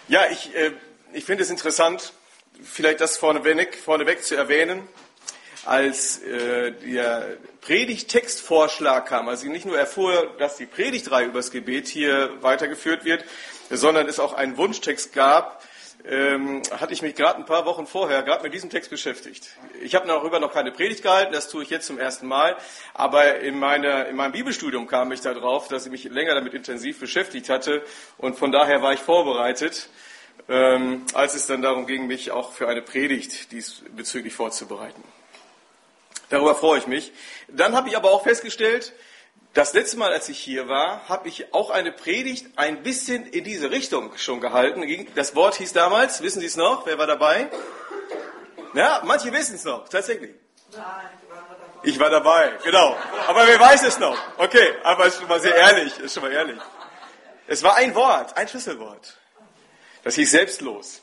Ja, ich finde es interessant, vielleicht das vorneweg zu erwähnen, als der Predigttextvorschlag kam, also ich nicht nur erfuhr, dass die Predigtreihe übers Gebet hier weitergeführt wird, sondern es auch einen Wunschtext gab, hatte ich mich gerade ein paar Wochen vorher gerade mit diesem Text beschäftigt. Ich habe darüber noch keine Predigt gehalten, das tue ich jetzt zum ersten Mal, aber in meinem Bibelstudium kam ich darauf, dass ich mich länger damit intensiv beschäftigt hatte und von daher war ich vorbereitet, als es dann darum ging, mich auch für eine Predigt diesbezüglich vorzubereiten. Darüber freue ich mich. Dann habe ich aber auch festgestellt, das letzte Mal, als ich hier war, habe ich auch eine Predigt ein bisschen in diese Richtung schon gehalten. Das Wort hieß damals, wissen Sie es noch? Wer war dabei? Ja, manche wissen es noch, tatsächlich. Nein, ich war dabei, genau. Aber wer weiß es noch? Okay, aber ist schon mal sehr ehrlich, ist schon mal ehrlich. Es war ein Wort, ein Schlüsselwort. Das hieß selbstlos.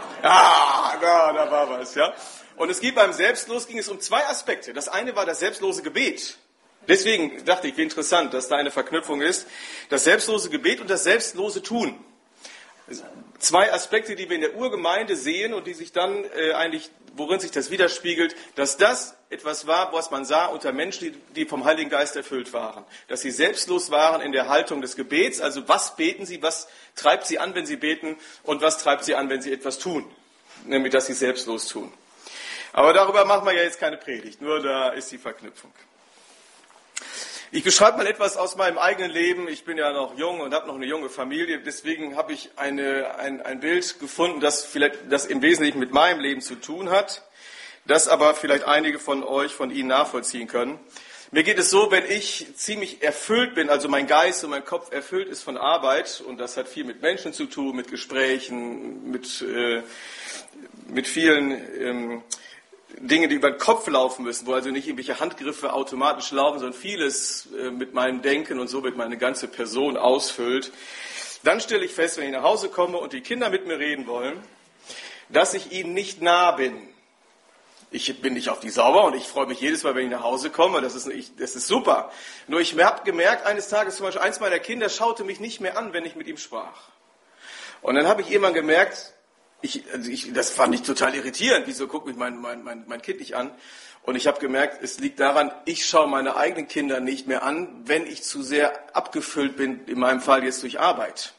Da war was, ja. Und es ging beim Selbstlos ging es um zwei Aspekte. Das eine war das selbstlose Gebet. Deswegen dachte ich, wie interessant, dass da eine Verknüpfung ist. Das selbstlose Gebet und das selbstlose Tun. Zwei Aspekte, die wir in der Urgemeinde sehen und die sich dann worin sich das widerspiegelt, dass das etwas war, was man sah unter Menschen, die vom Heiligen Geist erfüllt waren. Dass sie selbstlos waren in der Haltung des Gebets. Also was beten sie, was treibt sie an, wenn sie beten und was treibt sie an, wenn sie etwas tun. Nämlich, dass sie selbstlos tun. Aber darüber machen wir ja jetzt keine Predigt, nur da ist die Verknüpfung. Ich beschreibe mal etwas aus meinem eigenen Leben. Ich bin ja noch jung und habe noch eine junge Familie. Deswegen habe ich ein Bild gefunden, das im Wesentlichen mit meinem Leben zu tun hat, das aber vielleicht einige von Ihnen nachvollziehen können. Mir geht es so, wenn ich ziemlich erfüllt bin, also mein Geist und mein Kopf erfüllt ist von Arbeit, und das hat viel mit Menschen zu tun, mit Gesprächen, mit vielen Dinge, die über den Kopf laufen müssen, wo also nicht irgendwelche Handgriffe automatisch laufen, sondern vieles mit meinem Denken und somit meine ganze Person ausfüllt. Dann stelle ich fest, wenn ich nach Hause komme und die Kinder mit mir reden wollen, dass ich ihnen nicht nah bin. Ich bin nicht auf die sauber und ich freue mich jedes Mal, wenn ich nach Hause komme. Das ist super. Nur ich habe gemerkt, eines Tages zum Beispiel, eins meiner Kinder schaute mich nicht mehr an, wenn ich mit ihm sprach. Und dann habe ich irgendwann gemerkt, das fand ich total irritierend. Wieso guckt mich mein Kind nicht an? Und ich habe gemerkt, es liegt daran, ich schaue meine eigenen Kinder nicht mehr an, wenn ich zu sehr abgefüllt bin, in meinem Fall jetzt durch Arbeit.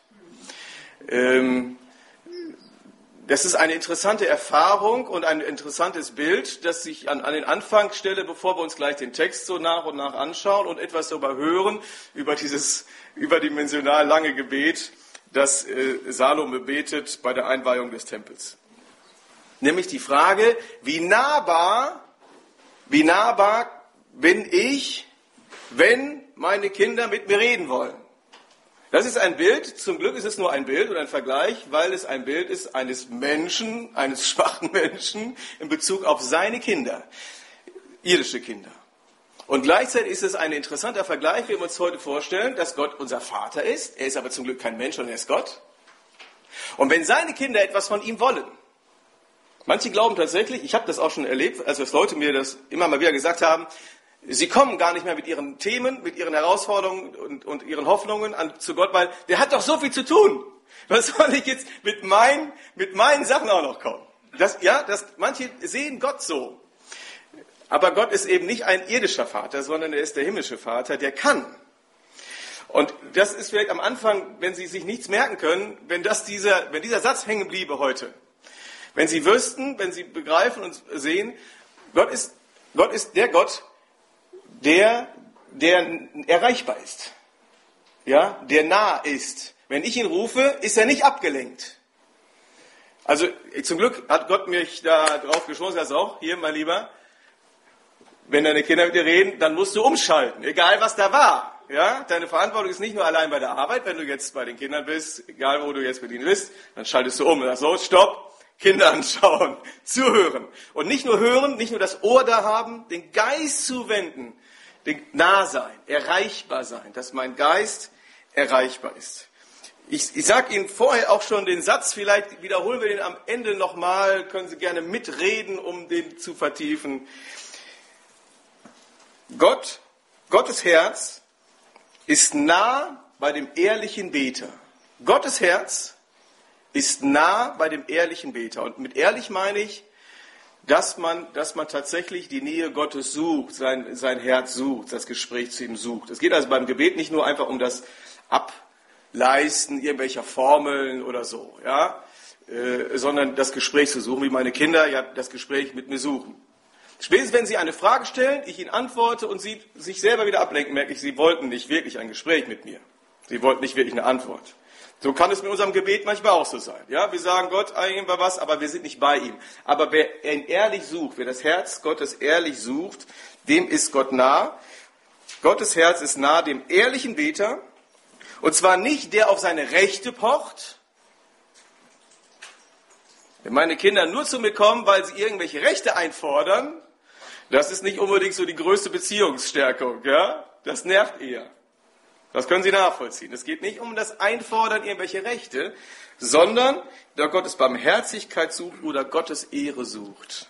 Das ist eine interessante Erfahrung und ein interessantes Bild, das ich an den Anfang stelle, bevor wir uns gleich den Text so nach und nach anschauen und etwas darüber hören, über dieses überdimensional lange Gebet, das Salome betet bei der Einweihung des Tempels. Nämlich die Frage, wie nahbar bin ich, wenn meine Kinder mit mir reden wollen? Das ist ein Bild, zum Glück ist es nur ein Bild und ein Vergleich, weil es ein Bild ist eines Menschen, eines schwachen Menschen in Bezug auf seine Kinder, irdische Kinder. Und gleichzeitig ist es ein interessanter Vergleich, wenn wir uns heute vorstellen, dass Gott unser Vater ist. Er ist aber zum Glück kein Mensch, sondern er ist Gott. Und wenn seine Kinder etwas von ihm wollen, manche glauben tatsächlich, ich habe das auch schon erlebt, als Leute mir das immer mal wieder gesagt haben, sie kommen gar nicht mehr mit ihren Themen, mit ihren Herausforderungen und ihren Hoffnungen zu Gott, weil der hat doch so viel zu tun. Was soll ich jetzt mit meinen Sachen auch noch kommen? Manche sehen Gott so. Aber Gott ist eben nicht ein irdischer Vater, sondern er ist der himmlische Vater, der kann. Und das ist vielleicht am Anfang, wenn Sie sich nichts merken können, wenn dieser Satz hängen bliebe heute. Wenn Sie wüssten, wenn Sie begreifen und sehen, Gott ist der Gott, der erreichbar ist. Ja, der nah ist. Wenn ich ihn rufe, ist er nicht abgelenkt. Also zum Glück hat Gott mich da drauf geschworen, das auch, hier, mein Lieber, wenn deine Kinder mit dir reden, dann musst du umschalten, egal was da war. Ja, deine Verantwortung ist nicht nur allein bei der Arbeit, wenn du jetzt bei den Kindern bist, egal wo du jetzt mit ihnen bist, dann schaltest du um und sagst so, stopp, Kinder anschauen, zuhören. Und nicht nur hören, nicht nur das Ohr da haben, den Geist zuwenden, nah sein, erreichbar sein, dass mein Geist erreichbar ist. Ich sage Ihnen vorher auch schon den Satz, vielleicht wiederholen wir den am Ende nochmal, können Sie gerne mitreden, um den zu vertiefen. Gottes Herz ist nah bei dem ehrlichen Beter. Gottes Herz ist nah bei dem ehrlichen Beter. Und mit ehrlich meine ich, dass man tatsächlich die Nähe Gottes sucht, sein Herz sucht, das Gespräch zu ihm sucht. Es geht also beim Gebet nicht nur einfach um das Ableisten irgendwelcher Formeln oder so, ja, sondern das Gespräch zu suchen, wie meine Kinder ja das Gespräch mit mir suchen. Spätestens, wenn sie eine Frage stellen, ich ihnen antworte und sie sich selber wieder ablenken, merke ich, sie wollten nicht wirklich ein Gespräch mit mir. Sie wollten nicht wirklich eine Antwort. So kann es mit unserem Gebet manchmal auch so sein. Ja, wir sagen Gott irgendwann was, aber wir sind nicht bei ihm. Aber wer ihn ehrlich sucht, wer das Herz Gottes ehrlich sucht, dem ist Gott nah. Gottes Herz ist nah dem ehrlichen Beter. Und zwar nicht der auf seine Rechte pocht. Wenn meine Kinder nur zu mir kommen, weil sie irgendwelche Rechte einfordern, das ist nicht unbedingt so die größte Beziehungsstärkung. Ja? Das nervt eher. Das können Sie nachvollziehen. Es geht nicht um das Einfordern irgendwelcher Rechte, sondern der Gottes Barmherzigkeit sucht oder Gottes Ehre sucht.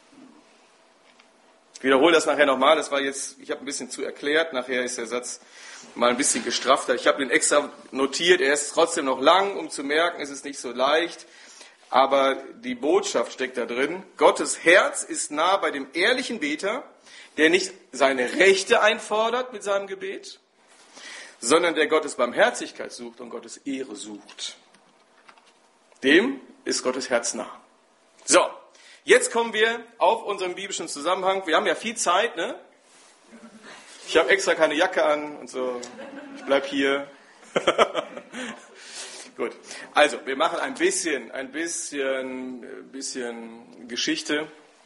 Ich wiederhole das nachher nochmal. Das war jetzt, ich habe ein bisschen zu erklärt. Nachher ist der Satz mal ein bisschen gestrafter. Ich habe den extra notiert. Er ist trotzdem noch lang, um zu merken, es ist nicht so leicht. Aber die Botschaft steckt da drin. Gottes Herz ist nah bei dem ehrlichen Beter, der nicht seine Rechte einfordert mit seinem Gebet, sondern der Gottes Barmherzigkeit sucht und Gottes Ehre sucht. Dem ist Gottes Herz nah. So, jetzt kommen wir auf unseren biblischen Zusammenhang. Wir haben ja viel Zeit, ne? Ich habe extra keine Jacke an und so. Ich bleib hier. Gut, also wir machen ein bisschen Geschichte.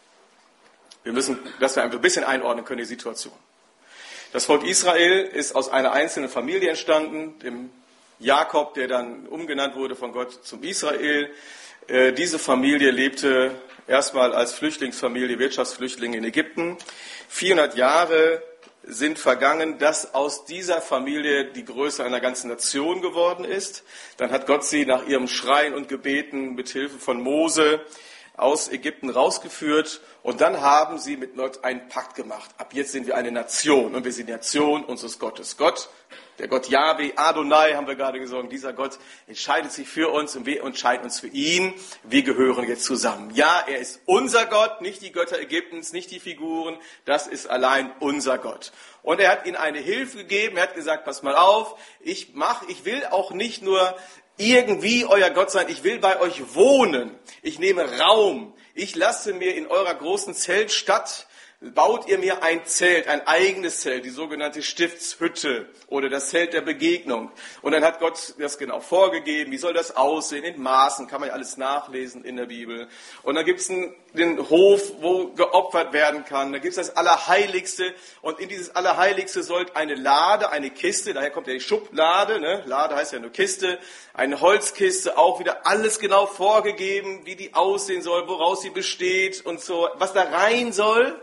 Wir müssen, dass wir ein bisschen einordnen können, die Situation. Das Volk Israel ist aus einer einzelnen Familie entstanden, dem Jakob, der dann umgenannt wurde von Gott zum Israel. Diese Familie lebte erstmal als Flüchtlingsfamilie, Wirtschaftsflüchtlinge in Ägypten. 400 Jahre sind vergangen, dass aus dieser Familie die Größe einer ganzen Nation geworden ist. Dann hat Gott sie nach ihrem Schreien und Gebeten mit Hilfe von Mose aus Ägypten rausgeführt und dann haben sie mit Gott einen Pakt gemacht. Ab jetzt sind wir eine Nation und wir sind die Nation unseres Gottes. Gott, der Gott Jahwe, Adonai haben wir gerade gesungen, dieser Gott entscheidet sich für uns und wir entscheiden uns für ihn. Wir gehören jetzt zusammen. Ja, er ist unser Gott, nicht die Götter Ägyptens, nicht die Figuren, das ist allein unser Gott. Und er hat ihnen eine Hilfe gegeben, er hat gesagt, pass mal auf, ich will auch nicht nur irgendwie euer Gott sein, ich will bei euch wohnen, ich nehme Raum, ich lasse mir in eurer großen Zeltstadt, baut ihr mir ein Zelt, ein eigenes Zelt, die sogenannte Stiftshütte oder das Zelt der Begegnung. Und dann hat Gott das genau vorgegeben, wie soll das aussehen, in Maßen, kann man ja alles nachlesen in der Bibel. Und dann gibt es den Hof, wo geopfert werden kann, da gibt es das Allerheiligste und in dieses Allerheiligste sollte eine Lade, eine Kiste, daher kommt ja die Schublade, ne? Lade heißt ja nur Kiste, eine Holzkiste, auch wieder alles genau vorgegeben, wie die aussehen soll, woraus sie besteht und so, was da rein soll.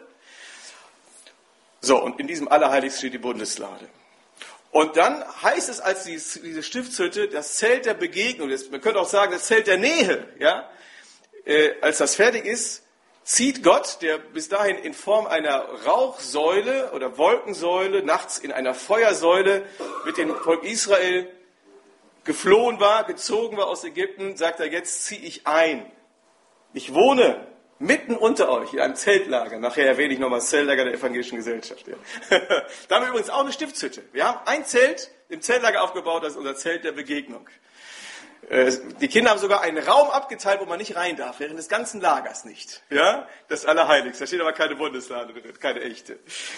So, und in diesem Allerheiligsten steht die Bundeslade. Und dann heißt es als diese Stiftshütte, das Zelt der Begegnung, man könnte auch sagen, das Zelt der Nähe, ja, als das fertig ist, zieht Gott, der bis dahin in Form einer Rauchsäule oder Wolkensäule, nachts in einer Feuersäule mit dem Volk Israel geflohen war, gezogen war aus Ägypten, sagt er, jetzt ziehe ich ein. Ich wohne mitten unter euch in einem Zeltlager. Nachher erwähne ich nochmal das Zeltlager der Evangelischen Gesellschaft. Ja. Da haben wir übrigens auch eine Stiftshütte. Wir haben ein Zelt im Zeltlager aufgebaut, das ist unser Zelt der Begegnung. Die Kinder haben sogar einen Raum abgeteilt, wo man nicht rein darf, während des ganzen Lagers nicht. Ja, das Allerheiligste. Da steht aber keine Bundeslade drin, keine echte.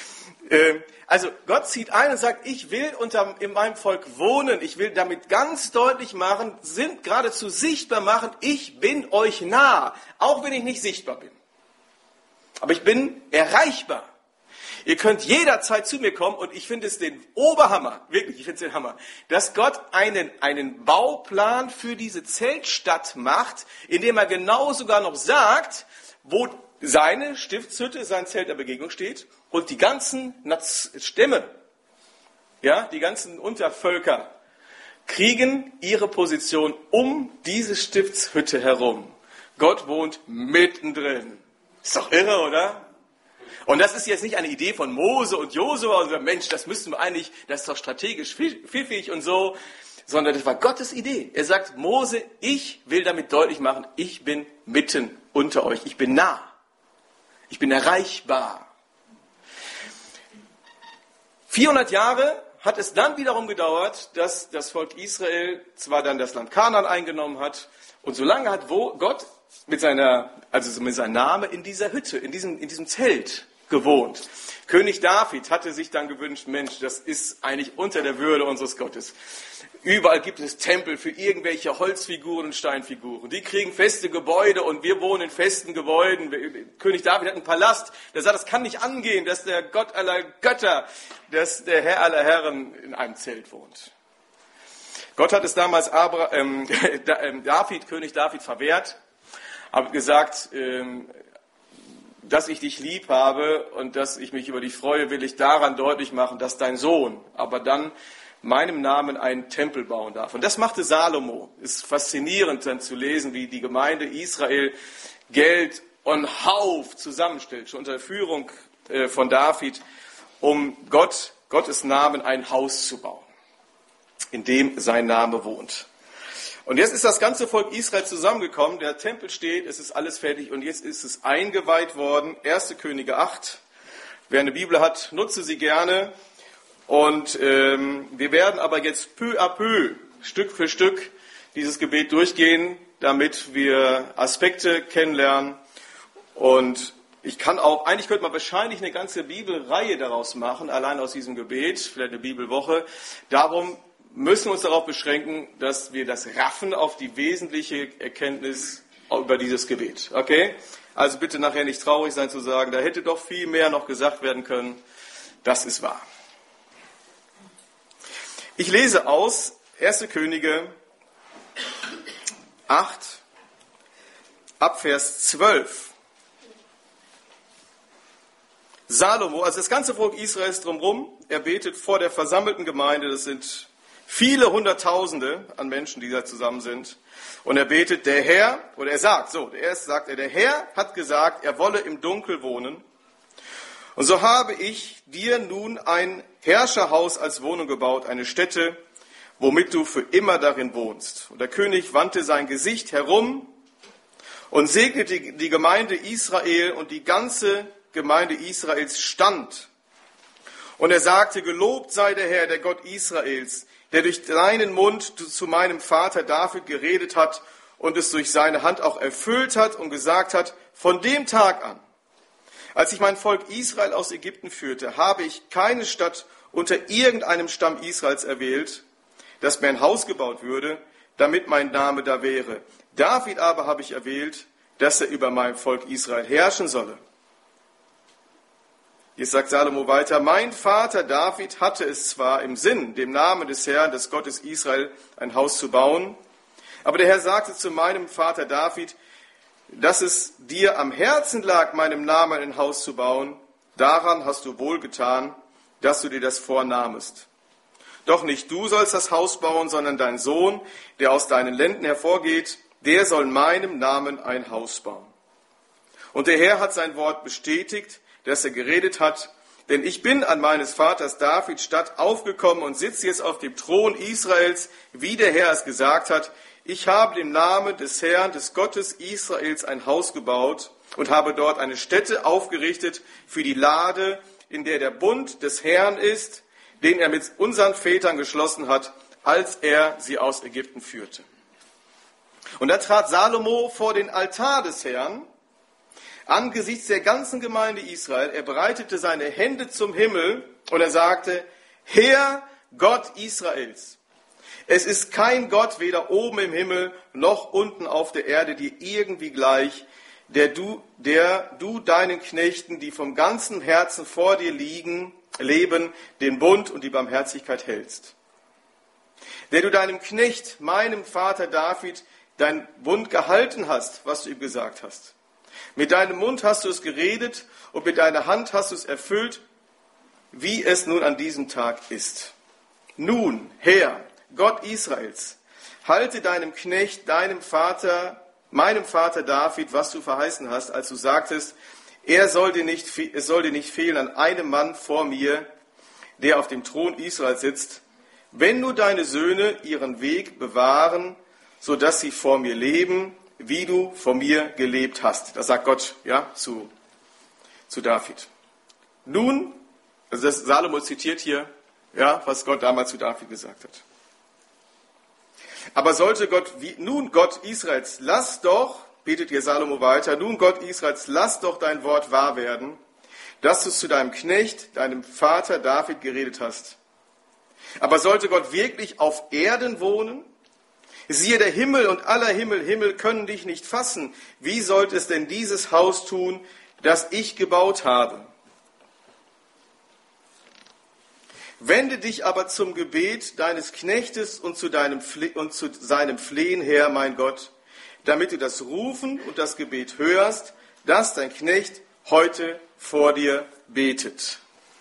Also Gott zieht ein und sagt, ich will in meinem Volk wohnen. Ich will damit ganz deutlich machen, geradezu sichtbar machen, ich bin euch nah, auch wenn ich nicht sichtbar bin. Aber ich bin erreichbar. Ihr könnt jederzeit zu mir kommen und ich finde es den Oberhammer, wirklich, ich finde es den Hammer, dass Gott einen Bauplan für diese Zeltstadt macht, indem er genau sogar noch sagt, wo seine Stiftshütte, sein Zelt der Begegnung steht und die ganzen Stämme, ja, die ganzen Untervölker kriegen ihre Position um diese Stiftshütte herum. Gott wohnt mittendrin. Ist doch irre, oder? Und das ist jetzt nicht eine Idee von Mose und Josua, also Mensch, das müssten wir eigentlich, das ist doch strategisch pfiffig und so. sondern das war Gottes Idee. Er sagt, Mose, ich will damit deutlich machen, ich bin mitten unter euch. Ich bin nah. Ich bin erreichbar. 400 Jahre hat es dann wiederum gedauert, dass das Volk Israel zwar dann das Land Kanaan eingenommen hat, und so lange hat Gott mit seinem Namen in dieser Hütte, in diesem Zelt gewohnt. König David hatte sich dann gewünscht, Mensch, das ist eigentlich unter der Würde unseres Gottes. Überall gibt es Tempel für irgendwelche Holzfiguren und Steinfiguren. Die kriegen feste Gebäude und wir wohnen in festen Gebäuden. König David hat einen Palast. Der sagt, das kann nicht angehen, dass der Gott aller Götter, dass der Herr aller Herren in einem Zelt wohnt. Gott hat es damals König David verwehrt, aber gesagt, dass ich dich lieb habe und dass ich mich über dich freue, will ich daran deutlich machen, dass dein Sohn aber dann meinem Namen einen Tempel bauen darf. Und das machte Salomo. Ist faszinierend dann zu lesen, wie die Gemeinde Israel Geld und Hauf zusammenstellt, schon unter Führung von David, um Gottes Namen ein Haus zu bauen, in dem sein Name wohnt. Und jetzt ist das ganze Volk Israel zusammengekommen, der Tempel steht, es ist alles fertig und jetzt ist es eingeweiht worden. 1. Könige 8. Wer eine Bibel hat, nutze sie gerne. Und wir werden aber jetzt peu à peu, Stück für Stück, dieses Gebet durchgehen, damit wir Aspekte kennenlernen. Und eigentlich könnte man wahrscheinlich eine ganze Bibelreihe daraus machen, allein aus diesem Gebet, vielleicht eine Bibelwoche. Darum müssen wir uns darauf beschränken, dass wir das raffen auf die wesentliche Erkenntnis über dieses Gebet. Okay? Also bitte nachher nicht traurig sein zu sagen, da hätte doch viel mehr noch gesagt werden können. Das ist wahr. Ich lese aus 1. Könige 8, ab Vers 12. Salomo, also das ganze Volk Israels drumherum, er betet vor der versammelten Gemeinde, das sind viele Hunderttausende an Menschen, die da zusammen sind. Und er betet, der Herr hat gesagt, er wolle im Dunkel wohnen. Und so habe ich dir nun ein Herrscherhaus als Wohnung gebaut, eine Stätte, womit du für immer darin wohnst. Und der König wandte sein Gesicht herum und segnete die Gemeinde Israel, und die ganze Gemeinde Israels stand. Und er sagte, gelobt sei der Herr, der Gott Israels, der durch deinen Mund zu meinem Vater David geredet hat und es durch seine Hand auch erfüllt hat und gesagt hat, von dem Tag an, als ich mein Volk Israel aus Ägypten führte, habe ich keine Stadt unter irgendeinem Stamm Israels erwählt, dass mir ein Haus gebaut würde, damit mein Name da wäre. David aber habe ich erwählt, dass er über mein Volk Israel herrschen solle. Jetzt sagt Salomo weiter, mein Vater David hatte es zwar im Sinn, dem Namen des Herrn, des Gottes Israel, ein Haus zu bauen, aber der Herr sagte zu meinem Vater David, dass es dir am Herzen lag, meinem Namen ein Haus zu bauen, daran hast du wohl getan, dass du dir das vornahmest. Doch nicht du sollst das Haus bauen, sondern dein Sohn, der aus deinen Lenden hervorgeht, der soll meinem Namen ein Haus bauen. Und der Herr hat sein Wort bestätigt, dass er geredet hat, denn ich bin an meines Vaters Davids Stadt aufgekommen und sitze jetzt auf dem Thron Israels, wie der Herr es gesagt hat. Ich habe dem Namen des Herrn, des Gottes Israels, ein Haus gebaut und habe dort eine Stätte aufgerichtet für die Lade, in der der Bund des Herrn ist, den er mit unseren Vätern geschlossen hat, als er sie aus Ägypten führte. Und da trat Salomo vor den Altar des Herrn, angesichts der ganzen Gemeinde Israel. Er breitete seine Hände zum Himmel und er sagte, Herr Gott Israels, es ist kein Gott, weder oben im Himmel noch unten auf der Erde, dir irgendwie gleich, der du deinen Knechten, die vom ganzen Herzen vor dir leben, den Bund und die Barmherzigkeit hältst. Der du deinem Knecht, meinem Vater David, dein Bund gehalten hast, was du ihm gesagt hast. Mit deinem Mund hast du es geredet und mit deiner Hand hast du es erfüllt, wie es nun an diesem Tag ist. Nun, Herr, Gott Israels, halte deinem Knecht, meinem Vater David, was du verheißen hast, als du sagtest, es soll dir nicht fehlen an einem Mann vor mir, der auf dem Thron Israels sitzt, wenn nur deine Söhne ihren Weg bewahren, sodass sie vor mir leben, wie du vor mir gelebt hast. Das sagt Gott zu David. Nun, also das Salomo zitiert hier, was Gott damals zu David gesagt hat. Aber sollte Gott Israels, betet hier Salomo weiter, nun Gott Israels, lass doch dein Wort wahr werden, dass du es zu deinem Knecht, deinem Vater David geredet hast. Aber sollte Gott wirklich auf Erden wohnen? Siehe, der Himmel und aller Himmel können dich nicht fassen. Wie sollte es denn dieses Haus tun, das ich gebaut habe? Wende dich aber zum Gebet deines Knechtes und zu seinem Flehen her, mein Gott, damit du das Rufen und das Gebet hörst, das dein Knecht heute vor dir betet.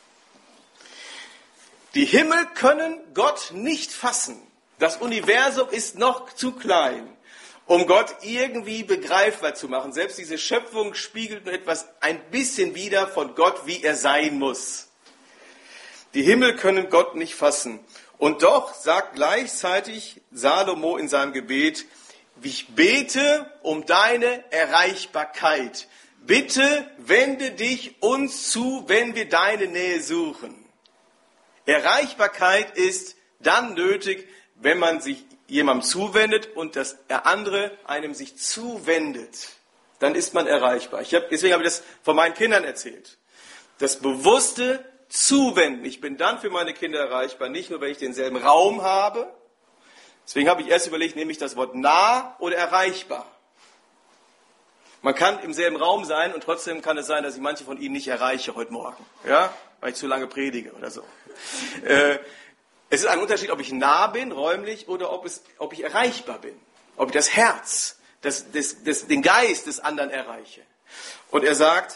Die Himmel können Gott nicht fassen. Das Universum ist noch zu klein, um Gott irgendwie begreifbar zu machen. Selbst diese Schöpfung spiegelt nur ein bisschen wider von Gott, wie er sein muss. Die Himmel können Gott nicht fassen. Und doch sagt gleichzeitig Salomo in seinem Gebet, ich bete um deine Erreichbarkeit. Bitte wende dich uns zu, wenn wir deine Nähe suchen. Erreichbarkeit ist dann nötig, wenn man sich jemandem zuwendet und das andere einem sich zuwendet. Dann ist man erreichbar. Deswegen habe ich das von meinen Kindern erzählt. Das bewusste Zuwenden. Ich bin dann für meine Kinder erreichbar, nicht nur, wenn ich denselben Raum habe. Deswegen habe ich erst überlegt, nehme ich das Wort nah oder erreichbar. Man kann im selben Raum sein und trotzdem kann es sein, dass ich manche von Ihnen nicht erreiche heute Morgen, weil ich zu lange predige oder so. Es ist ein Unterschied, ob ich nah bin, räumlich, oder ob ich erreichbar bin. Ob ich das Herz, den Geist des anderen erreiche. Und er sagt,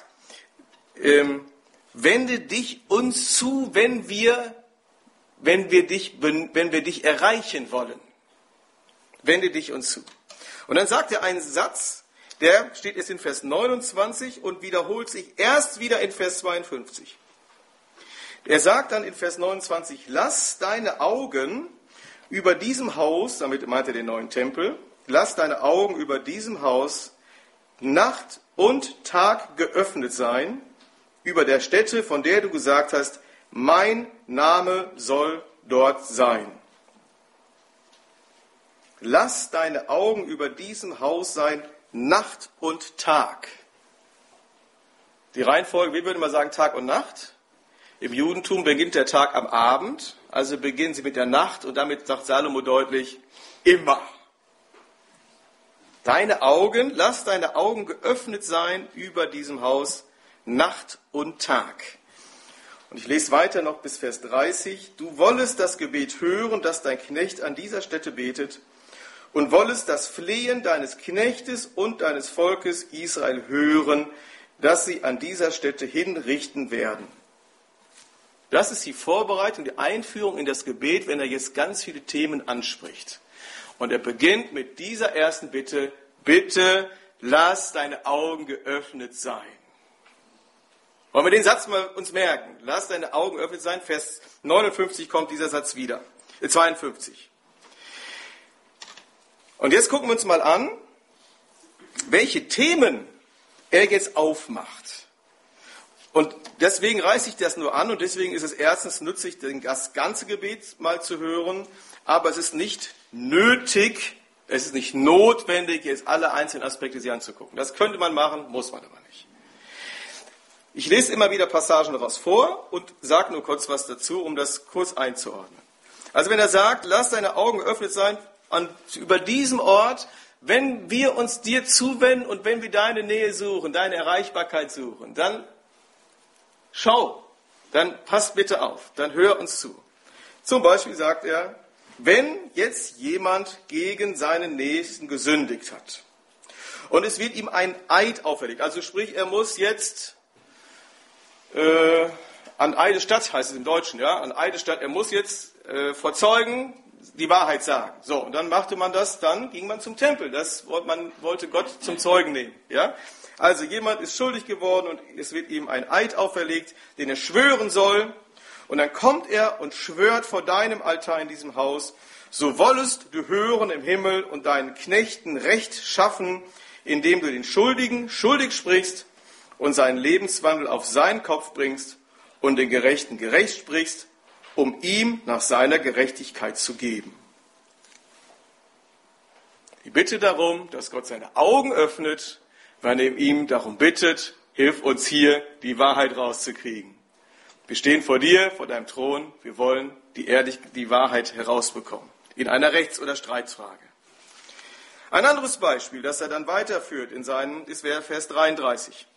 wende dich uns zu, wenn wir dich erreichen wollen. Wende dich uns zu. Und dann sagt er einen Satz, der steht jetzt in Vers 29 und wiederholt sich erst wieder in Vers 52. Er sagt dann in Vers 29, lass deine Augen über diesem Haus, damit meint er den neuen Tempel, lass deine Augen über diesem Haus Nacht und Tag geöffnet sein, über der Stätte, von der du gesagt hast, mein Name soll dort sein. Lass deine Augen über diesem Haus sein, Nacht und Tag. Die Reihenfolge, wir würden mal sagen Tag und Nacht. Im Judentum beginnt der Tag am Abend, also beginnen sie mit der Nacht und damit sagt Salomo deutlich, immer. Lass deine Augen geöffnet sein über diesem Haus, Nacht und Tag. Und ich lese weiter noch bis Vers 30. Du wollest das Gebet hören, das dein Knecht an dieser Stätte betet, und wollest das Flehen deines Knechtes und deines Volkes Israel hören, das sie an dieser Stätte hinrichten werden. Das ist die Vorbereitung, die Einführung in das Gebet, wenn er jetzt ganz viele Themen anspricht. Und er beginnt mit dieser ersten Bitte, bitte lass deine Augen geöffnet sein. Wollen wir den Satz mal uns merken? Lass deine Augen geöffnet sein. Vers 59 kommt dieser Satz wieder. 52. Und jetzt gucken wir uns mal an, welche Themen er jetzt aufmacht. Und deswegen reiße ich das nur an und deswegen ist es erstens nützlich, das ganze Gebet mal zu hören, aber es ist nicht nötig, es ist nicht notwendig, jetzt alle einzelnen Aspekte sich anzugucken. Das könnte man machen, muss man aber nicht. Ich lese immer wieder Passagen daraus vor und sage nur kurz was dazu, um das kurz einzuordnen. Also wenn er sagt, lass deine Augen geöffnet sein, über diesem Ort, wenn wir uns dir zuwenden und wenn wir deine Nähe suchen, deine Erreichbarkeit suchen, dann schau, dann pass bitte auf, dann hör uns zu. Zum Beispiel sagt er, wenn jetzt jemand gegen seinen Nächsten gesündigt hat und es wird ihm ein Eid auferlegt, also sprich, er muss jetzt an Eidesstatt, heißt es im Deutschen, an Eidesstatt, er muss jetzt vor Zeugen die Wahrheit sagen. So, und dann machte man das, dann ging man zum Tempel. Man wollte Gott zum Zeugen nehmen. Ja? Also jemand ist schuldig geworden und es wird ihm ein Eid auferlegt, den er schwören soll. Und dann kommt er und schwört vor deinem Altar in diesem Haus, so wollest du hören im Himmel und deinen Knechten Recht schaffen, indem du den Schuldigen schuldig sprichst und seinen Lebenswandel auf seinen Kopf bringst und den Gerechten gerecht sprichst, um ihm nach seiner Gerechtigkeit zu geben. Ich bitte darum, dass Gott seine Augen öffnet, wenn er ihm darum bittet, hilf uns hier, die Wahrheit rauszukriegen. Wir stehen vor dir, vor deinem Thron, wir wollen die Wahrheit herausbekommen, in einer Rechts- oder Streitfrage. Ein anderes Beispiel, das er dann weiterführt ist Vers 33.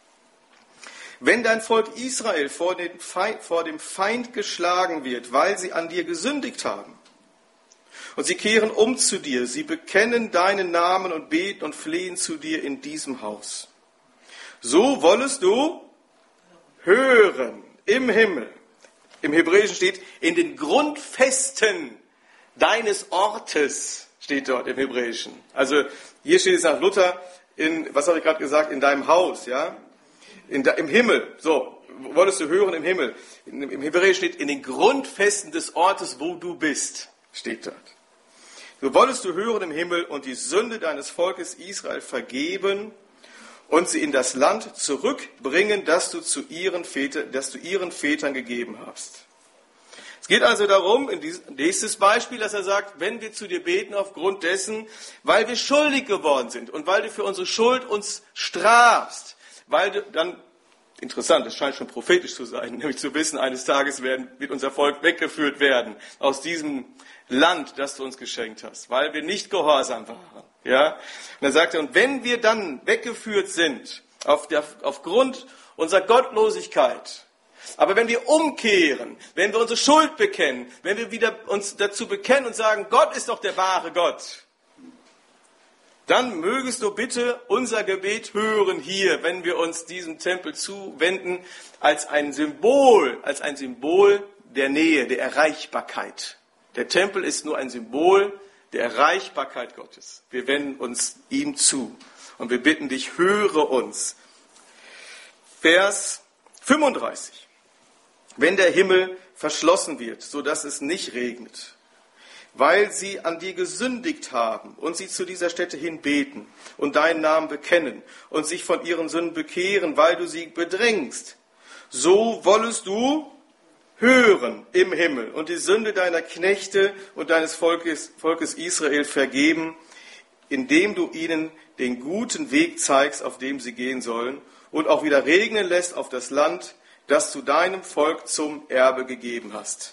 Wenn dein Volk Israel vor dem Feind geschlagen wird, weil sie an dir gesündigt haben, und sie kehren um zu dir, sie bekennen deinen Namen und beten und flehen zu dir in diesem Haus. So wollest du hören im Himmel. Im Hebräischen steht, in den Grundfesten deines Ortes, steht dort im Hebräischen. Also hier steht es nach Luther, was habe ich gerade gesagt, in deinem Haus, ja? Im Himmel, so, wolltest du hören im Himmel. Im Hebräischen steht, in den Grundfesten des Ortes, wo du bist, steht dort. So wolltest du hören im Himmel und die Sünde deines Volkes Israel vergeben und sie in das Land zurückbringen, das du ihren Vätern gegeben hast. Es geht also darum, in diesem nächstes Beispiel, dass er sagt, wenn wir zu dir beten aufgrund dessen, weil wir schuldig geworden sind und weil du für unsere Schuld uns strafst, weil du dann, interessant, das scheint schon prophetisch zu sein, nämlich zu wissen, eines Tages wird unser Volk weggeführt werden aus diesem Land, das du uns geschenkt hast, weil wir nicht gehorsam waren. Ja? Und dann sagt er, und wenn wir dann weggeführt sind, aufgrund unserer Gottlosigkeit, aber wenn wir umkehren, wenn wir unsere Schuld bekennen, wenn wir wieder uns dazu bekennen und sagen, Gott ist doch der wahre Gott, dann mögest du bitte unser Gebet hören hier, wenn wir uns diesem Tempel zuwenden, als ein Symbol der Nähe, der Erreichbarkeit. Der Tempel ist nur ein Symbol der Erreichbarkeit Gottes. Wir wenden uns ihm zu und wir bitten dich, höre uns. Vers 35. Wenn der Himmel verschlossen wird, sodass es nicht regnet, weil sie an dir gesündigt haben und sie zu dieser Stätte hin beten und deinen Namen bekennen und sich von ihren Sünden bekehren, weil du sie bedrängst, so wollest du hören im Himmel und die Sünde deiner Knechte und deines Volkes Israel vergeben, indem du ihnen den guten Weg zeigst, auf dem sie gehen sollen, und auch wieder regnen lässt auf das Land, das du deinem Volk zum Erbe gegeben hast.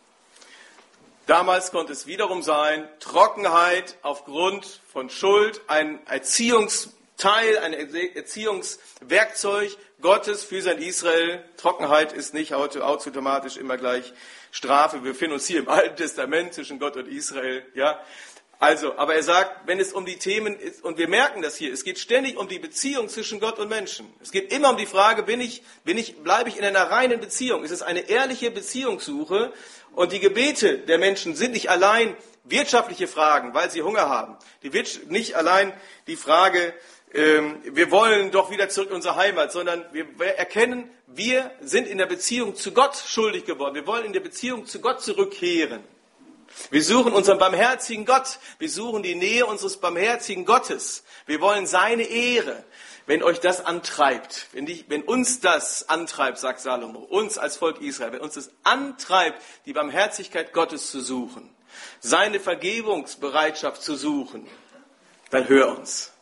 Damals konnte es wiederum sein, Trockenheit aufgrund von Schuld, ein Erziehungsteil, ein Erziehungswerkzeug Gottes für sein Israel. Trockenheit ist nicht automatisch immer gleich Strafe. Wir finden uns hier im Alten Testament zwischen Gott und Israel. Ja? Also, aber er sagt, wenn es um die Themen ist, und wir merken das hier, es geht ständig um die Beziehung zwischen Gott und Menschen. Es geht immer um die Frage, bleibe ich in einer reinen Beziehung? Ist es eine ehrliche Beziehungssuche? Und die Gebete der Menschen sind nicht allein wirtschaftliche Fragen, weil sie Hunger haben. Nicht allein die Frage, wir wollen doch wieder zurück in unsere Heimat, sondern wir erkennen, wir sind in der Beziehung zu Gott schuldig geworden. Wir wollen in der Beziehung zu Gott zurückkehren. Wir suchen unseren barmherzigen Gott. Wir suchen die Nähe unseres barmherzigen Gottes. Wir wollen seine Ehre. Wenn euch das antreibt, wenn uns das antreibt, sagt Salomo, uns als Volk Israel, wenn uns das antreibt, die Barmherzigkeit Gottes zu suchen, seine Vergebungsbereitschaft zu suchen, dann hör uns.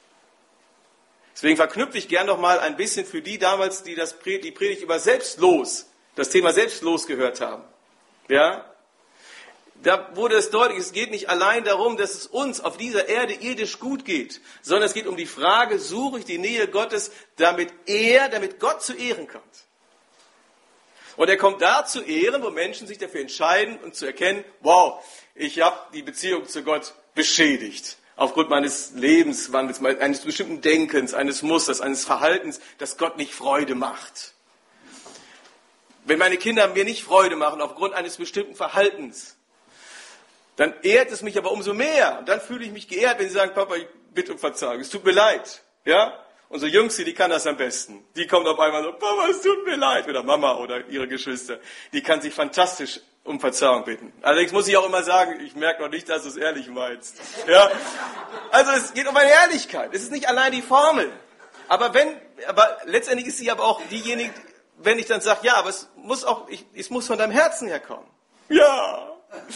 Deswegen verknüpfe ich gern noch mal ein bisschen für die damals, die die Predigt über das Thema Selbstlos gehört haben. Ja? Da wurde es deutlich, es geht nicht allein darum, dass es uns auf dieser Erde irdisch gut geht, sondern es geht um die Frage, suche ich die Nähe Gottes, damit Gott zu Ehren kommt. Und er kommt da zu Ehren, wo Menschen sich dafür entscheiden und zu erkennen, wow, ich habe die Beziehung zu Gott beschädigt. Aufgrund meines Lebenswandels, eines bestimmten Denkens, eines Musters, eines Verhaltens, das Gott nicht Freude macht. Wenn meine Kinder mir nicht Freude machen aufgrund eines bestimmten Verhaltens, dann ehrt es mich aber umso mehr. Und dann fühle ich mich geehrt, wenn sie sagen, Papa, ich bitte um Verzeihung, es tut mir leid. Ja? Unsere Jüngste, die kann das am besten. Die kommt auf einmal so, Papa, es tut mir leid. Oder Mama oder ihre Geschwister. Die kann sich fantastisch um Verzeihung bitten. Allerdings muss ich auch immer sagen, ich merke noch nicht, dass du es ehrlich meinst. Ja? Also es geht um eine Ehrlichkeit. Es ist nicht allein die Formel. Aber letztendlich ist sie aber auch diejenige, wenn ich dann sage, ja, aber es muss von deinem Herzen herkommen. Ja.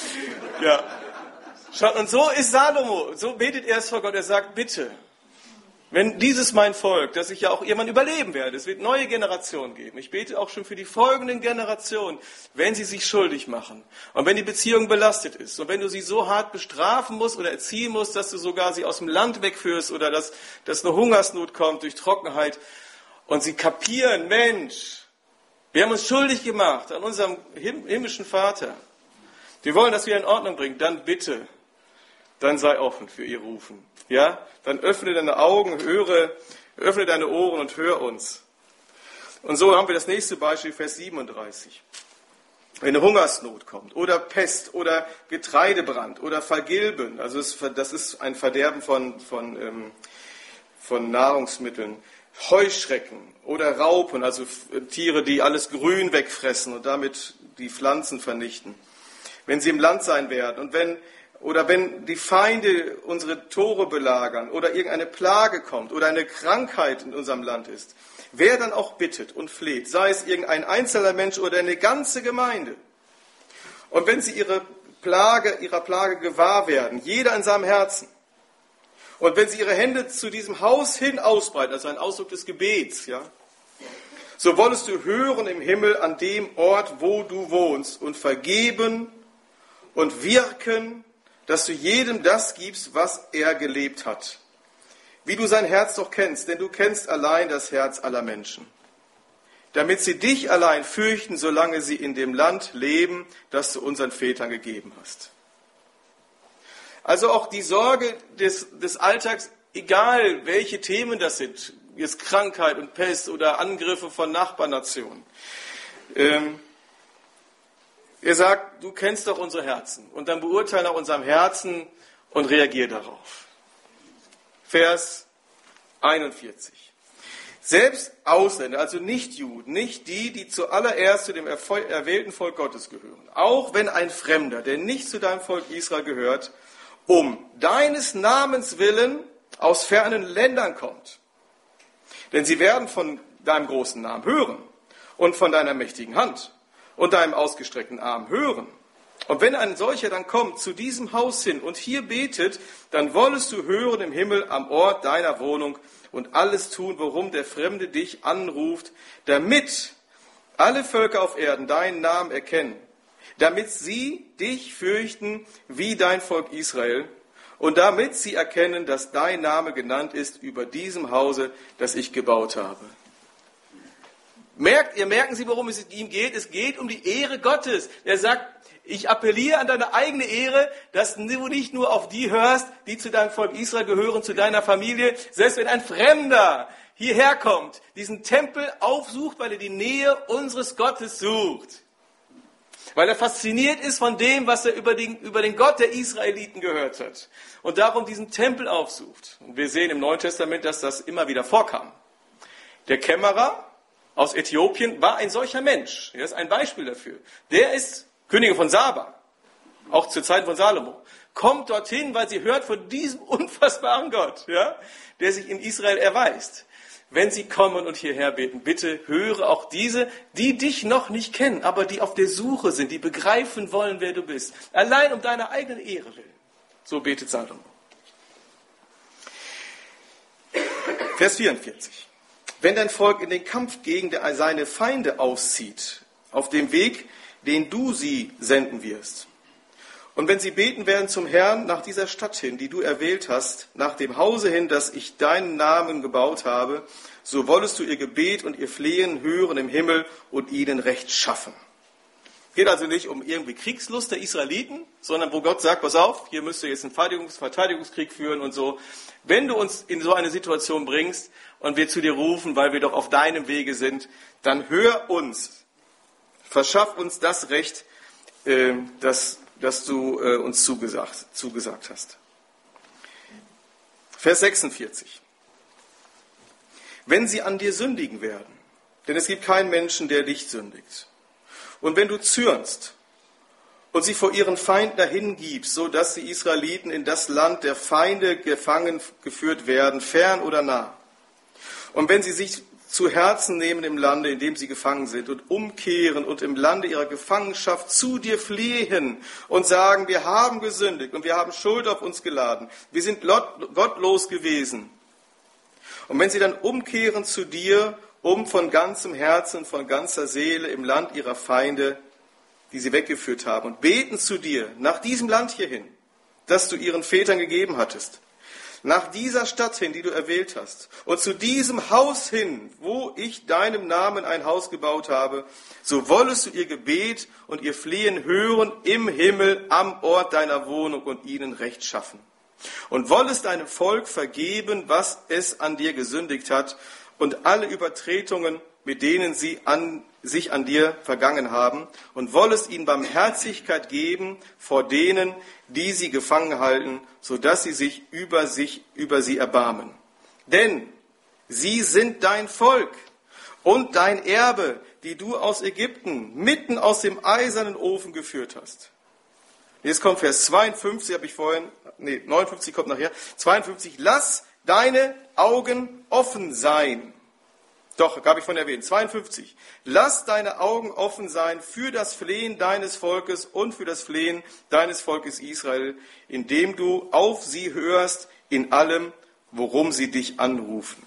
Ja. Schaut, und so ist Salomo. So betet er es vor Gott. Er sagt, bitte, wenn dieses mein Volk, dass ich ja auch irgendwann überleben werde, es wird neue Generationen geben. Ich bete auch schon für die folgenden Generationen, wenn sie sich schuldig machen und wenn die Beziehung belastet ist und wenn du sie so hart bestrafen musst oder erziehen musst, dass du sogar sie aus dem Land wegführst oder dass eine Hungersnot kommt durch Trockenheit und sie kapieren, Mensch, wir haben uns schuldig gemacht an unserem himmlischen Vater. Wir wollen das wieder in Ordnung bringen, dann bitte, dann sei offen für ihr Rufen. Ja, dann öffne deine Augen, öffne deine Ohren und hör uns. Und so haben wir das nächste Beispiel, Vers 37. Wenn eine Hungersnot kommt oder Pest oder Getreidebrand oder Vergilben, also das ist ein Verderben von Nahrungsmitteln, Heuschrecken oder Raupen, also Tiere, die alles Grün wegfressen und damit die Pflanzen vernichten. Wenn sie im Land sein werden und wenn die Feinde unsere Tore belagern oder irgendeine Plage kommt oder eine Krankheit in unserem Land ist, wer dann auch bittet und fleht, sei es irgendein einzelner Mensch oder eine ganze Gemeinde, und wenn sie ihrer Plage gewahr werden, jeder in seinem Herzen, und wenn sie ihre Hände zu diesem Haus hin ausbreiten, also ein Ausdruck des Gebets, ja, so wolltest du hören im Himmel an dem Ort, wo du wohnst, und vergeben und wirken, dass du jedem das gibst, was er gelebt hat. Wie du sein Herz doch kennst, denn du kennst allein das Herz aller Menschen. Damit sie dich allein fürchten, solange sie in dem Land leben, das du unseren Vätern gegeben hast. Also auch die Sorge des Alltags, egal welche Themen das sind, jetzt Krankheit und Pest oder Angriffe von Nachbarnationen. Er sagt, du kennst doch unsere Herzen. Und dann beurteile nach unserem Herzen und reagiere darauf. Vers 41. Selbst Ausländer, also Nichtjuden, nicht die zuallererst zu dem erwählten Volk Gottes gehören, auch wenn ein Fremder, der nicht zu deinem Volk Israel gehört, um deines Namens willen aus fernen Ländern kommt. Denn sie werden von deinem großen Namen hören und von deiner mächtigen Hand und deinem ausgestreckten Arm hören. Und wenn ein solcher dann kommt zu diesem Haus hin und hier betet, dann wollest du hören im Himmel am Ort deiner Wohnung und alles tun, worum der Fremde dich anruft, damit alle Völker auf Erden deinen Namen erkennen, damit sie dich fürchten wie dein Volk Israel und damit sie erkennen, dass dein Name genannt ist über diesem Hause, das ich gebaut habe. Merken Sie, worum es ihm geht? Es geht um die Ehre Gottes. Er sagt, ich appelliere an deine eigene Ehre, dass du nicht nur auf die hörst, die zu deinem Volk Israel gehören, zu deiner Familie. Selbst wenn ein Fremder hierher kommt, diesen Tempel aufsucht, weil er die Nähe unseres Gottes sucht. Weil er fasziniert ist von dem, was er über den Gott der Israeliten gehört hat. Und darum diesen Tempel aufsucht. Und wir sehen im Neuen Testament, dass das immer wieder vorkam. Der Kämmerer aus Äthiopien war ein solcher Mensch. Er ist ein Beispiel dafür. Der ist Könige von Saba, auch zur Zeit von Salomo. Kommt dorthin, weil sie hört von diesem unfassbaren Gott, ja, der sich in Israel erweist. Wenn sie kommen und hierher beten, bitte höre auch diese, die dich noch nicht kennen, aber die auf der Suche sind, die begreifen wollen, wer du bist. Allein um deine eigene Ehre willen. So betet Salomo. Vers 44. Wenn dein Volk in den Kampf gegen seine Feinde auszieht, auf dem Weg, den du sie senden wirst. Und wenn sie beten werden zum Herrn nach dieser Stadt hin, die du erwählt hast, nach dem Hause hin, das ich deinen Namen gebaut habe, so wollest du ihr Gebet und ihr Flehen hören im Himmel und ihnen Recht schaffen. Geht also nicht um irgendwie Kriegslust der Israeliten, sondern wo Gott sagt, pass auf, hier müsst ihr jetzt einen Verteidigungskrieg führen und so. Wenn du uns in so eine Situation bringst und wir zu dir rufen, weil wir doch auf deinem Wege sind, dann hör uns, verschaff uns das Recht, das du uns zugesagt hast. Vers 46. wenn sie an dir sündigen werden. Denn es gibt keinen Menschen, der nicht sündigt. Und wenn du zürnst und sie vor ihren Feinden dahin gibst, so dass die Israeliten in das Land der Feinde gefangen geführt werden, fern oder nah. Und wenn sie sich zu Herzen nehmen im Lande, in dem sie gefangen sind, und umkehren und im Lande ihrer Gefangenschaft zu dir flehen und sagen, wir haben gesündigt und wir haben Schuld auf uns geladen, wir sind gottlos gewesen. Und wenn sie dann umkehren zu dir, um von ganzem Herzen, von ganzer Seele im Land ihrer Feinde, die sie weggeführt haben, und beten zu dir nach diesem Land hierhin, das du ihren Vätern gegeben hattest, nach dieser Stadt hin, die du erwählt hast, und zu diesem Haus hin, wo ich deinem Namen ein Haus gebaut habe, so wollest du ihr Gebet und ihr Flehen hören im Himmel am Ort deiner Wohnung und ihnen Recht schaffen. Und wollest deinem Volk vergeben, was es an dir gesündigt hat, und alle Übertretungen, mit denen sie sich an dir vergangen haben, und wollest ihnen Barmherzigkeit geben vor denen, die sie gefangen halten, sodass sie sich über sie erbarmen. Denn sie sind dein Volk und dein Erbe, die du aus Ägypten mitten aus dem eisernen Ofen geführt hast. Jetzt kommt Vers 52, 59 kommt nachher. 52, lass deine Augen offen sein. Doch, habe ich von erwähnt. 52. Lass deine Augen offen sein für das Flehen deines Volkes und für das Flehen deines Volkes Israel, indem du auf sie hörst in allem, worum sie dich anrufen.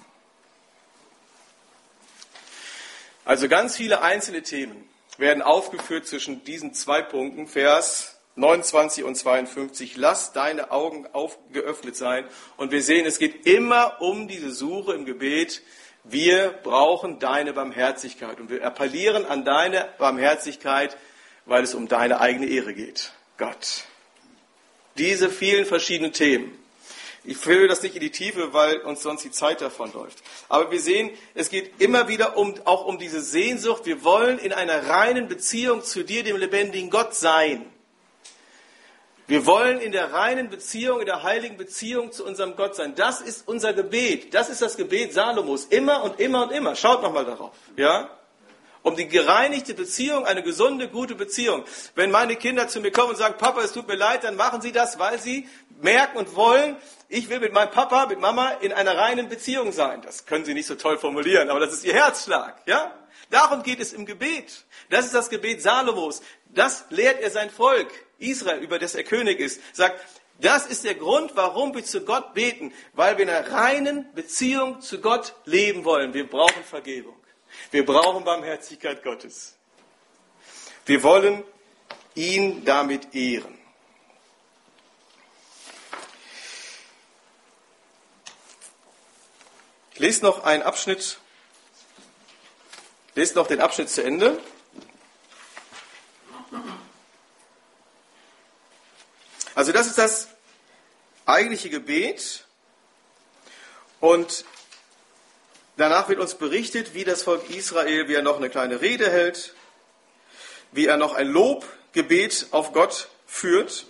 Also ganz viele einzelne Themen werden aufgeführt zwischen diesen zwei Punkten, Vers 29 und 52. Lass deine Augen geöffnet sein. Und wir sehen, es geht immer um diese Suche im Gebet. Wir brauchen deine Barmherzigkeit und wir appellieren an deine Barmherzigkeit, weil es um deine eigene Ehre geht. Gott. Diese vielen verschiedenen Themen. Ich führe das nicht in die Tiefe, weil uns sonst die Zeit davonläuft. Aber wir sehen, es geht immer wieder auch um diese Sehnsucht. Wir wollen in einer reinen Beziehung zu dir, dem lebendigen Gott, sein. Wir wollen in der reinen Beziehung, in der heiligen Beziehung zu unserem Gott sein. Das ist unser Gebet. Das ist das Gebet Salomos. Immer und immer und immer. Schaut nochmal darauf. Ja? Um die gereinigte Beziehung, eine gesunde, gute Beziehung. Wenn meine Kinder zu mir kommen und sagen, Papa, es tut mir leid, dann machen sie das, weil sie merken und wollen, ich will mit meinem Papa, mit Mama in einer reinen Beziehung sein. Das können sie nicht so toll formulieren, aber das ist ihr Herzschlag. Ja? Darum geht es im Gebet. Das ist das Gebet Salomos. Das lehrt er sein Volk Israel, über das er König ist. Sagt, das ist der Grund, warum wir zu Gott beten. Weil wir in einer reinen Beziehung zu Gott leben wollen. Wir brauchen Vergebung. Wir brauchen Barmherzigkeit Gottes. Wir wollen ihn damit ehren. Ich lese noch einen Abschnitt. Lest noch den Abschnitt zu Ende. Also das ist das eigentliche Gebet. Und danach wird uns berichtet, wie das Volk Israel, wie er noch eine kleine Rede hält, wie er noch ein Lobgebet auf Gott führt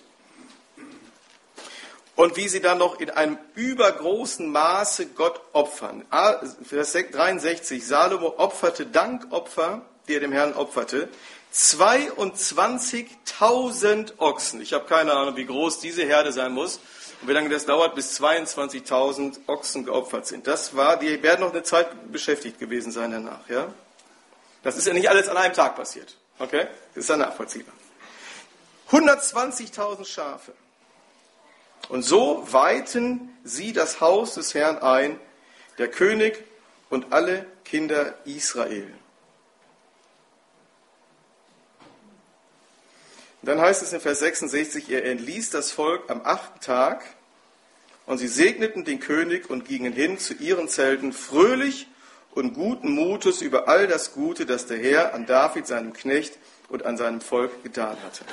und wie sie dann noch in einem übergroßen Maße Gott opfern. Vers 63, Salomo opferte Dankopfer, die er dem Herrn opferte, 22.000 Ochsen. Ich habe keine Ahnung, wie groß diese Herde sein muss und wie lange das dauert, bis 22.000 Ochsen geopfert sind. Die werden noch eine Zeit beschäftigt gewesen sein danach. Ja? Das ist ja nicht alles an einem Tag passiert. Okay? Das ist ja nachvollziehbar. 120.000 Schafe. Und so weihten sie das Haus des Herrn ein, der König und alle Kinder Israel. Dann heißt es in Vers 66, er entließ das Volk am 8. Tag und sie segneten den König und gingen hin zu ihren Zelten fröhlich und guten Mutes über all das Gute, das der Herr an David, seinem Knecht und an seinem Volk getan hatte.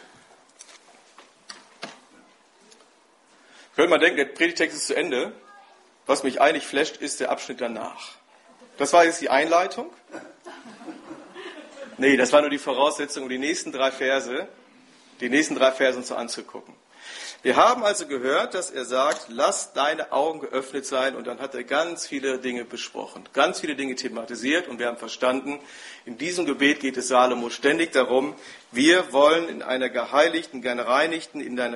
Könnte man denken, der Predigtext ist zu Ende. Was mich eigentlich flasht, ist der Abschnitt danach. Das war jetzt die Einleitung. Nee, das war nur die Voraussetzung, um die nächsten drei Verse uns so anzugucken. Wir haben also gehört, dass er sagt, lass deine Augen geöffnet sein, und dann hat er ganz viele Dinge besprochen, ganz viele Dinge thematisiert, und wir haben verstanden, in diesem Gebet geht es Salomo ständig darum, wir wollen in einer geheiligten, gereinigten, in einer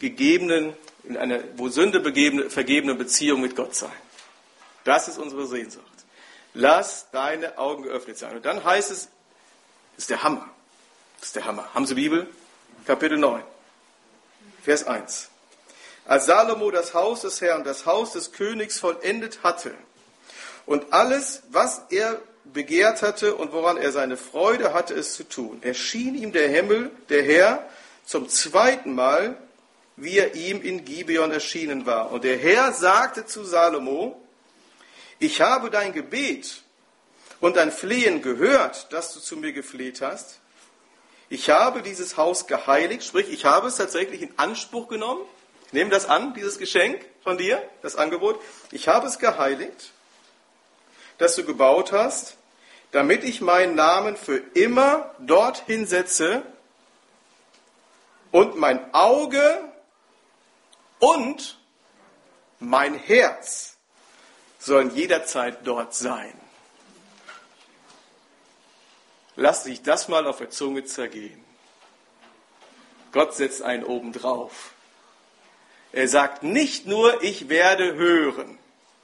wo Sünde vergebenen Beziehung mit Gott sein. Das ist unsere Sehnsucht. Lass deine Augen geöffnet sein. Und dann heißt es, das ist der Hammer. Das ist der Hammer. Haben Sie Bibel? Kapitel 9. Vers 1. Als Salomo das Haus des Herrn, das Haus des Königs vollendet hatte und alles, was er begehrt hatte und woran er seine Freude hatte, es zu tun, erschien ihm der Himmel, der Herr, zum zweiten Mal, wie er ihm in Gibeon erschienen war. Und der Herr sagte zu Salomo, ich habe dein Gebet und dein Flehen gehört, dass du zu mir gefleht hast. Ich habe dieses Haus geheiligt, sprich, ich habe es tatsächlich in Anspruch genommen. Ich nehme das an, dieses Geschenk von dir, das Angebot. Ich habe es geheiligt, das du gebaut hast, damit ich meinen Namen für immer dorthin setze und mein Auge und mein Herz sollen jederzeit dort sein. Lass sich das mal auf der Zunge zergehen. Gott setzt einen oben drauf. Er sagt nicht nur, ich werde hören.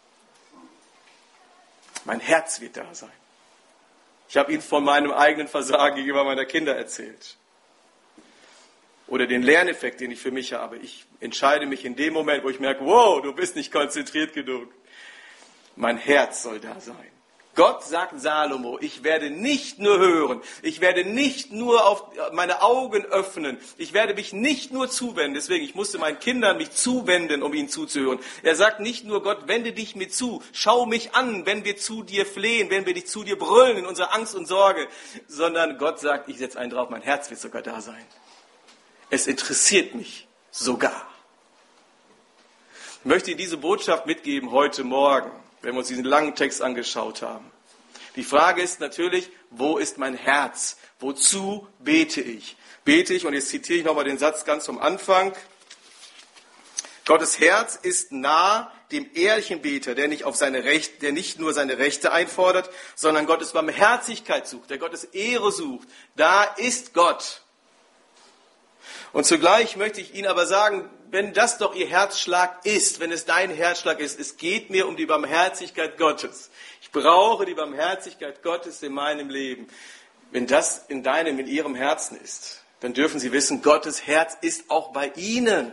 Mein Herz wird da sein. Ich habe Ihnen von meinem eigenen Versagen gegenüber meiner Kinder erzählt. Oder den Lerneffekt, den ich für mich habe. Ich entscheide mich in dem Moment, wo ich merke, wow, du bist nicht konzentriert genug. Mein Herz soll da sein. Gott sagt Salomo, ich werde nicht nur hören, ich werde nicht nur auf meine Augen öffnen, ich werde mich nicht nur zuwenden, deswegen, ich musste meinen Kindern mich zuwenden, um ihnen zuzuhören. Er sagt nicht nur, Gott, wende dich mir zu, schau mich an, wenn wir zu dir flehen, wenn wir dich zu dir brüllen in unserer Angst und Sorge, sondern Gott sagt, ich setze einen drauf, mein Herz wird sogar da sein. Es interessiert mich sogar. Ich möchte Ihnen diese Botschaft mitgeben heute Morgen, wenn wir uns diesen langen Text angeschaut haben. Die Frage ist natürlich, wo ist mein Herz? Wozu bete ich? Bete ich, und jetzt zitiere ich nochmal den Satz ganz zum Anfang, Gottes Herz ist nah dem ehrlichen Beter, der nicht nur seine Rechte einfordert, sondern Gottes Barmherzigkeit sucht, der Gottes Ehre sucht. Da ist Gott. Und zugleich möchte ich Ihnen aber sagen, wenn das doch Ihr Herzschlag ist, wenn es dein Herzschlag ist, es geht mir um die Barmherzigkeit Gottes. Ich brauche die Barmherzigkeit Gottes in meinem Leben. Wenn das in Ihrem Herzen ist, dann dürfen Sie wissen, Gottes Herz ist auch bei Ihnen.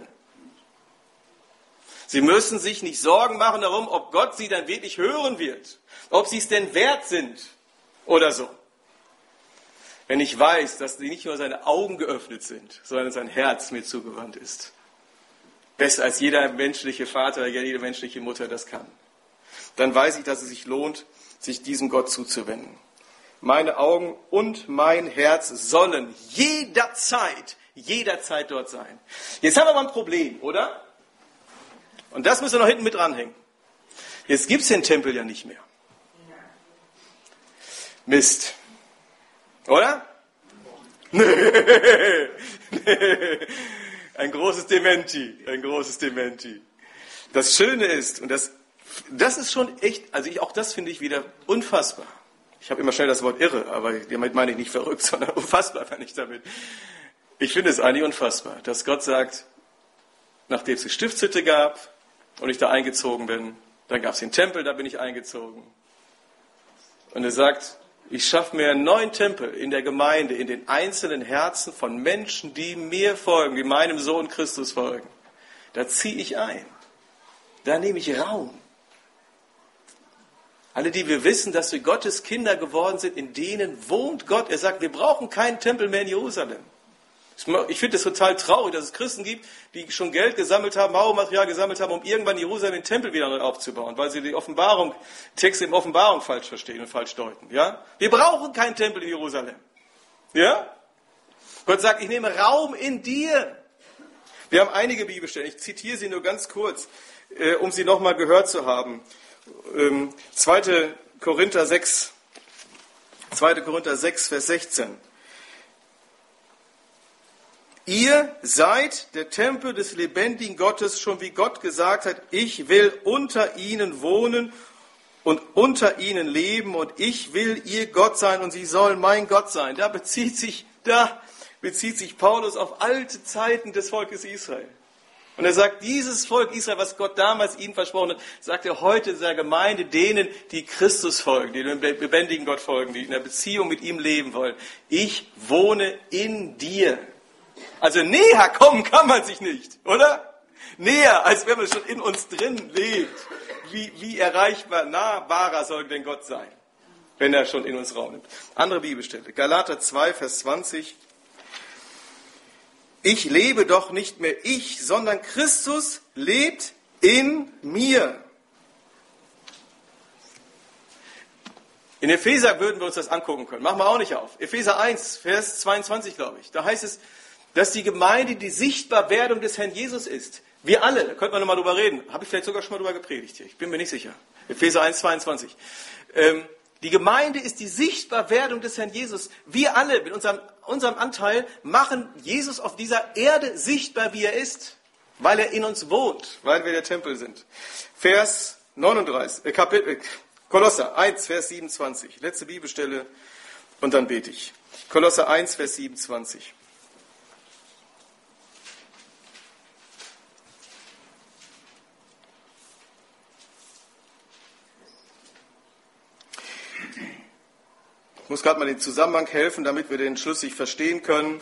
Sie müssen sich nicht Sorgen machen darum, ob Gott Sie dann wirklich hören wird, ob Sie es denn wert sind oder so. Wenn ich weiß, dass nicht nur seine Augen geöffnet sind, sondern sein Herz mir zugewandt ist. Besser als jeder menschliche Vater oder jede menschliche Mutter das kann. Dann weiß ich, dass es sich lohnt, sich diesem Gott zuzuwenden. Meine Augen und mein Herz sollen jederzeit dort sein. Jetzt haben wir aber ein Problem, oder? Und das müssen wir noch hinten mit dranhängen. Jetzt gibt es den Tempel ja nicht mehr. Mist. Oder? Nee. Ein großes Dementi. Das Schöne ist, und das ist schon echt, auch das finde ich wieder unfassbar. Ich habe immer schnell das Wort irre, aber damit meine ich nicht verrückt, sondern unfassbar meine ich damit. Ich finde es eigentlich unfassbar, dass Gott sagt, nachdem es die Stiftshütte gab und ich da eingezogen bin, dann gab es den Tempel, da bin ich eingezogen. Und er sagt, ich schaffe mir einen neuen Tempel in der Gemeinde, in den einzelnen Herzen von Menschen, die mir folgen, die meinem Sohn Christus folgen. Da ziehe ich ein. Da nehme ich Raum. Alle, die wir wissen, dass wir Gottes Kinder geworden sind, in denen wohnt Gott. Er sagt, wir brauchen keinen Tempel mehr in Jerusalem. Ich finde es total traurig, dass es Christen gibt, die schon Geld gesammelt haben, Baumaterial gesammelt haben, um irgendwann in Jerusalem den Tempel wieder neu aufzubauen, weil sie die Texte in Offenbarung falsch verstehen und falsch deuten. Ja? Wir brauchen keinen Tempel in Jerusalem. Ja? Gott sagt, ich nehme Raum in dir. Wir haben einige Bibelstellen, ich zitiere sie nur ganz kurz, um sie nochmal gehört zu haben. 2. Korinther 6, Vers 16. Ihr seid der Tempel des lebendigen Gottes, schon wie Gott gesagt hat, ich will unter ihnen wohnen und unter ihnen leben und ich will ihr Gott sein und sie sollen mein Gott sein. Da bezieht sich Paulus auf alte Zeiten des Volkes Israel. Und er sagt, dieses Volk Israel, was Gott damals ihnen versprochen hat, sagt er heute seiner Gemeinde, denen, die Christus folgen, die dem lebendigen Gott folgen, die in der Beziehung mit ihm leben wollen. Ich wohne in dir. Also näher kommen kann man sich nicht, oder? Näher, als wenn man schon in uns drin lebt. Wie erreichbar, nahbarer soll denn Gott sein, wenn er schon in uns Raum nimmt. Andere Bibelstelle, Galater 2, Vers 20. Ich lebe doch nicht mehr ich, sondern Christus lebt in mir. In Epheser würden wir uns das angucken können. Machen wir auch nicht auf. Epheser 1, Vers 22, glaube ich. Da heißt es, dass die Gemeinde die Sichtbarwerdung des Herrn Jesus ist. Wir alle, da könnte man nochmal drüber reden. Habe ich vielleicht sogar schon mal drüber gepredigt hier. Ich bin mir nicht sicher. Epheser 1, 22. Die Gemeinde ist die Sichtbarwerdung des Herrn Jesus. Wir alle mit unserem Anteil machen Jesus auf dieser Erde sichtbar, wie er ist, weil er in uns wohnt, weil wir der Tempel sind. Vers 39, Kolosser 1, Vers 27, letzte Bibelstelle und dann bete ich. Kolosser 1, Vers 27. Ich muss gerade mal den Zusammenhang helfen, damit wir den schlüssig verstehen können.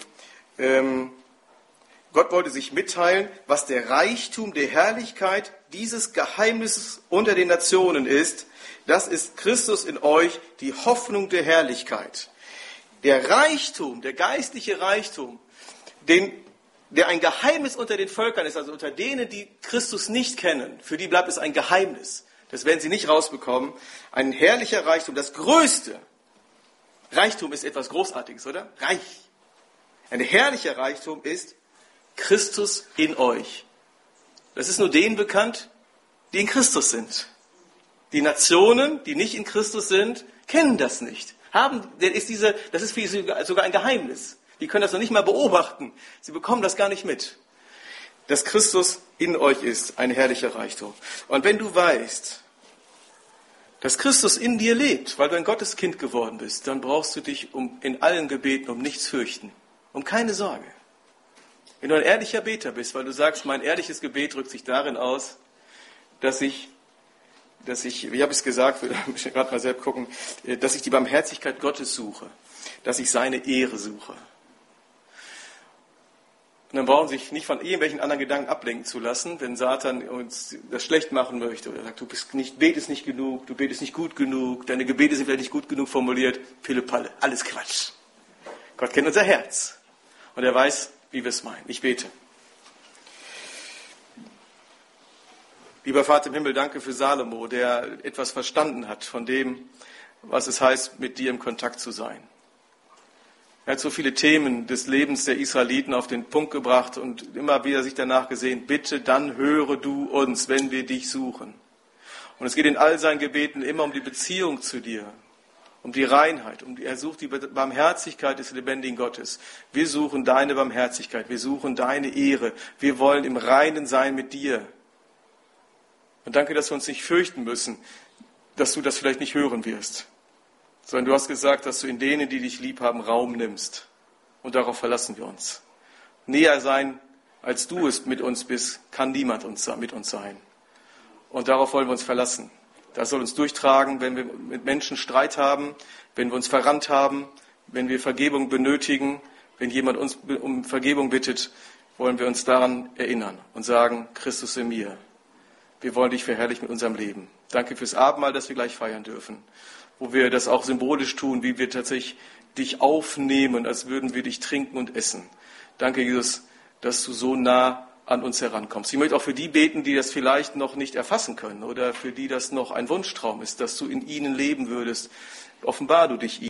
Gott wollte sich mitteilen, was der Reichtum der Herrlichkeit dieses Geheimnisses unter den Nationen ist. Das ist Christus in euch, die Hoffnung der Herrlichkeit. Der Reichtum, der geistliche Reichtum, der ein Geheimnis unter den Völkern ist, also unter denen, die Christus nicht kennen, für die bleibt es ein Geheimnis. Das werden sie nicht rausbekommen. Ein herrlicher Reichtum, das Größte. Reichtum ist etwas Großartiges, oder? Reich. Ein herrlicher Reichtum ist Christus in euch. Das ist nur denen bekannt, die in Christus sind. Die Nationen, die nicht in Christus sind, kennen das nicht. Das ist für sie sogar ein Geheimnis. Die können das noch nicht mal beobachten. Sie bekommen das gar nicht mit. Dass Christus in euch ist, ein herrlicher Reichtum. Und wenn du weißt, dass Christus in dir lebt, weil du ein Gotteskind geworden bist, dann brauchst du dich in allen Gebeten um nichts fürchten. Um keine Sorge. Wenn du ein ehrlicher Beter bist, weil du sagst, mein ehrliches Gebet drückt sich darin aus, dass ich, wie habe ich es gesagt, ich will gerade mal selbst gucken, dass ich die Barmherzigkeit Gottes suche, dass ich seine Ehre suche. Und dann brauchen Sie sich nicht von irgendwelchen anderen Gedanken ablenken zu lassen, wenn Satan uns das schlecht machen möchte oder sagt, betest nicht genug, du betest nicht gut genug, deine Gebete sind vielleicht nicht gut genug formuliert. Pille-Palle, alles Quatsch. Gott kennt unser Herz und er weiß, wie wir es meinen. Ich bete. Lieber Vater im Himmel, danke für Salomo, der etwas verstanden hat von dem, was es heißt, mit dir im Kontakt zu sein. Er hat so viele Themen des Lebens der Israeliten auf den Punkt gebracht und immer wieder sich danach gesehen, bitte, dann höre du uns, wenn wir dich suchen. Und es geht in all seinen Gebeten immer um die Beziehung zu dir, um die Reinheit, er sucht die Barmherzigkeit des lebendigen Gottes. Wir suchen deine Barmherzigkeit, wir suchen deine Ehre, wir wollen im Reinen sein mit dir. Und danke, dass wir uns nicht fürchten müssen, dass du das vielleicht nicht hören wirst. Sondern du hast gesagt, dass du in denen, die dich lieb haben, Raum nimmst. Und darauf verlassen wir uns. Näher sein, als du es mit uns bist, kann niemand mit uns sein. Und darauf wollen wir uns verlassen. Das soll uns durchtragen, wenn wir mit Menschen Streit haben, wenn wir uns verrannt haben, wenn wir Vergebung benötigen, wenn jemand uns um Vergebung bittet, wollen wir uns daran erinnern und sagen, Christus in mir. Wir wollen dich verherrlichen mit unserem Leben. Danke fürs Abendmahl, das wir gleich feiern dürfen. Wo wir das auch symbolisch tun, wie wir tatsächlich dich aufnehmen, als würden wir dich trinken und essen. Danke, Jesus, dass du so nah an uns herankommst. Ich möchte auch für die beten, die das vielleicht noch nicht erfassen können oder für die das noch ein Wunschtraum ist, dass du in ihnen leben würdest. Offenbar du dich ihnen.